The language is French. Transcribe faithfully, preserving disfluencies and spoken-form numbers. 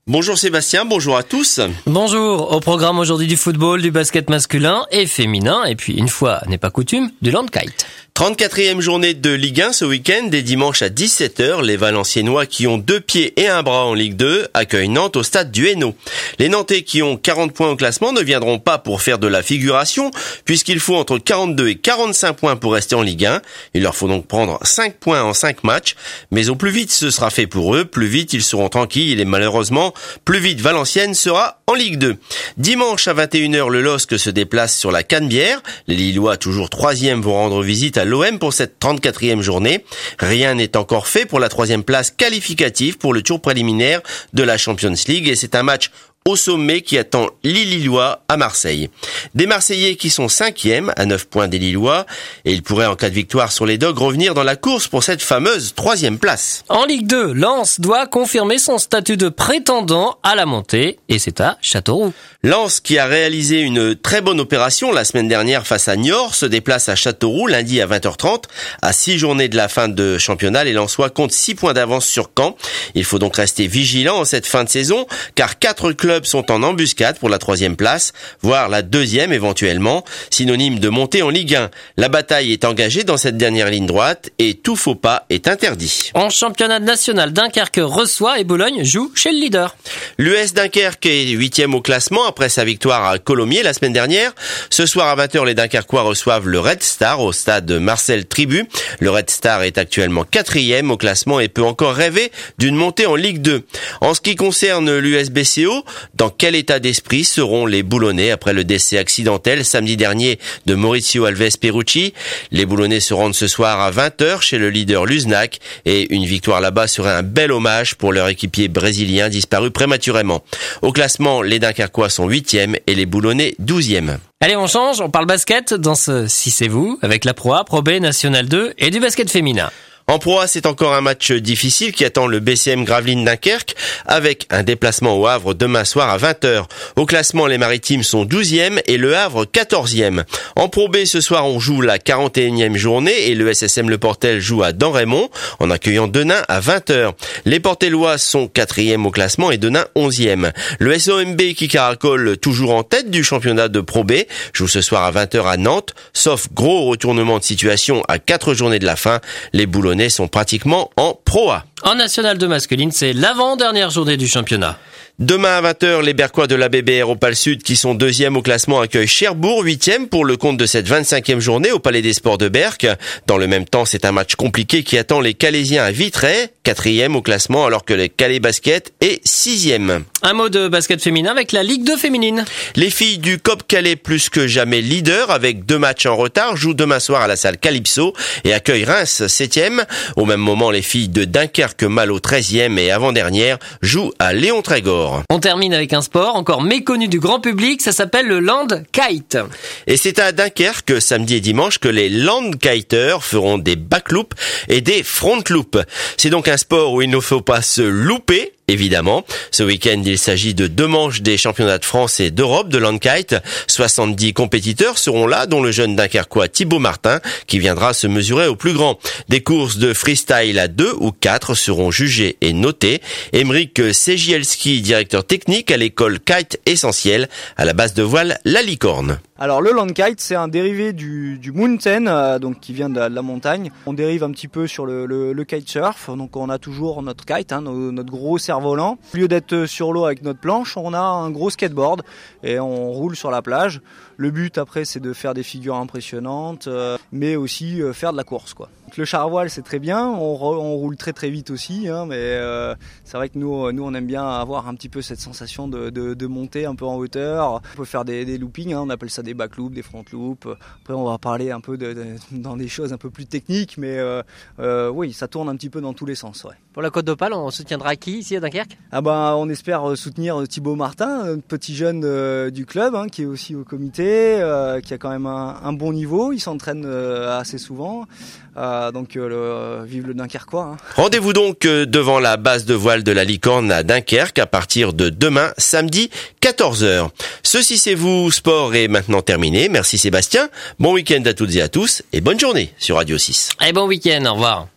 Bonjour Sébastien, bonjour à tous. Bonjour, au programme aujourd'hui du football, du basket masculin et féminin, et puis une fois n'est pas coutume, du land-kite. trente-quatrième journée de Ligue un ce week-end, dès dimanche à dix-sept heures, les Valenciennois qui ont deux pieds et un bras en Ligue deux accueillent Nantes au stade du Hainaut. Les Nantais qui ont quarante points au classement ne viendront pas pour faire de la figuration, puisqu'il faut entre quarante-deux et quarante-cinq points pour rester en Ligue un. Il leur faut donc prendre cinq points en cinq matchs, mais au plus vite ce sera fait pour eux, plus vite ils seront tranquilles et malheureusement, plus vite Valenciennes sera en Ligue deux. Dimanche à vingt et une heures, le L O S C se déplace sur la Canebière. Les Lillois, toujours troisième, vont rendre visite à l'O M pour cette trente-quatrième journée. Rien n'est encore fait pour la troisième place qualificative pour le tour préliminaire de la Champions League et c'est un match au sommet qui attend les Lillois à Marseille. Des Marseillais qui sont cinquièmes à neuf points des Lillois et ils pourraient en cas de victoire sur les Dogs revenir dans la course pour cette fameuse troisième place. En Ligue deux, Lens doit confirmer son statut de prétendant à la montée et c'est à Châteauroux. Lens, qui a réalisé une très bonne opération la semaine dernière face à Niort, se déplace à Châteauroux lundi à vingt heures trente. À six journées de la fin de championnat, les Lensois comptent six points d'avance sur Caen. Il faut donc rester vigilant en cette fin de saison car quatre clubs sont en embuscade pour la troisième place, voire la deuxième éventuellement, synonyme de montée en Ligue un. La bataille est engagée dans cette dernière ligne droite et tout faux pas est interdit. En championnat national, Dunkerque reçoit et Bologne joue chez le leader. L'U S Dunkerque est huitième au classement après sa victoire à Colomiers la semaine dernière. Ce soir à vingt heures, les Dunkerquois reçoivent le Red Star au stade Marcel Tribu. Le Red Star est actuellement quatrième au classement et peut encore rêver d'une montée en Ligue deux. En ce qui concerne l'U S B C O, dans quel état d'esprit seront les Boulonnais après le décès accidentel samedi dernier de Maurizio Alves Perucci? Les Boulonnais se rendent ce soir à vingt heures chez le leader Luznac et une victoire là-bas serait un bel hommage pour leur équipier brésilien disparu prématurément. Au classement, les Dunkerquois sont huitième et les Boulonnais douzième. Allez, on change, on parle basket dans ce Si c'est vous, avec la Pro A, Pro B, National deux et du basket féminin. En Pro A, c'est encore un match difficile qui attend le B C M Gravelines Dunkerque avec un déplacement au Havre demain soir à vingt heures. Au classement, les Maritimes sont douzième et le Havre quatorzième. En Pro B, ce soir, on joue la quarante et unième journée et le S S M Le Portel joue à Damrémont en accueillant Denain à vingt heures. Les Portellois sont quatrième au classement et Denain onzième. Le S O M B qui caracole toujours en tête du championnat de Pro B joue ce soir à vingt heures à Nantes, sauf gros retournement de situation à quatre journées de la fin. Les Boulonnais sont pratiquement en Pro A. En National deux masculine, c'est l'avant-dernière journée du championnat. Demain à vingt heures, les Berquois de l'A B B R Opal Sud, qui sont deuxième au classement, accueillent Cherbourg, huitième pour le compte de cette vingt-cinquième journée au Palais des Sports de Berck. Dans le même temps, c'est un match compliqué qui attend les Calaisiens à Vitré, quatrième au classement, alors que les Calais Basket est sixième. Un mot de basket féminin avec la Ligue deux féminine. Les filles du C O P Calais, plus que jamais leader, avec deux matchs en retard, jouent demain soir à la salle Calypso et accueillent Reims, septième. Au même moment, les filles de Dunkerque Malo, treizième et avant-dernière, jouent à Léon Trégor. On termine avec un sport encore méconnu du grand public, ça s'appelle le land-kite. Et c'est à Dunkerque, samedi et dimanche, que les land-kiters feront des backloops et des front-loops. C'est donc un sport où il ne faut pas se louper, évidemment. Ce week-end, il s'agit de deux manches des championnats de France et d'Europe de land-kite. soixante-dix compétiteurs seront là, dont le jeune Dunkerquois Thibaut Martin, qui viendra se mesurer au plus grand. Des courses de freestyle à deux ou quatre seront jugées et notées. Émeric Segielski, directeur technique à l'école Kite Essentiel, à la base de voile La Licorne. Alors le land kite, c'est un dérivé du, du mountain, euh, donc qui vient de la, de la montagne. On dérive un petit peu sur le, le, le kitesurf, donc on a toujours notre kite, hein, nos, notre gros cerf-volant. Au lieu d'être sur l'eau avec notre planche, on a un gros skateboard et on roule sur la plage. Le but après, c'est de faire des figures impressionnantes, euh, mais aussi euh, faire de la course, quoi. Donc, le char à voile, c'est très bien, on, re, on roule très très vite aussi, hein, mais euh, c'est vrai que nous, nous, on aime bien avoir un petit peu cette sensation de, de, de monter un peu en hauteur. On peut faire des, des loopings, hein, on appelle ça des back loops, des front loops. Après, on va parler un peu de, de, dans des choses un peu plus techniques, mais euh, euh, oui, ça tourne un petit peu dans tous les sens. Ouais. Pour la Côte d'Opale, on soutiendra qui ici à Dunkerque ? Ah ben, on espère soutenir Thibaut Martin, un petit jeune euh, du club, hein, qui est aussi au comité, euh, qui a quand même un, un bon niveau. Il s'entraîne euh, assez souvent. Euh, donc, euh, le, vive le Dunkerquois. Hein. Rendez-vous donc euh, devant la base de voile de la Licorne à Dunkerque à partir de demain, samedi, quatorze heures. Ceci c'est vous, sport est maintenant terminé. Merci Sébastien. Bon week-end à toutes et à tous et bonne journée sur Radio six. Et bon week-end, au revoir.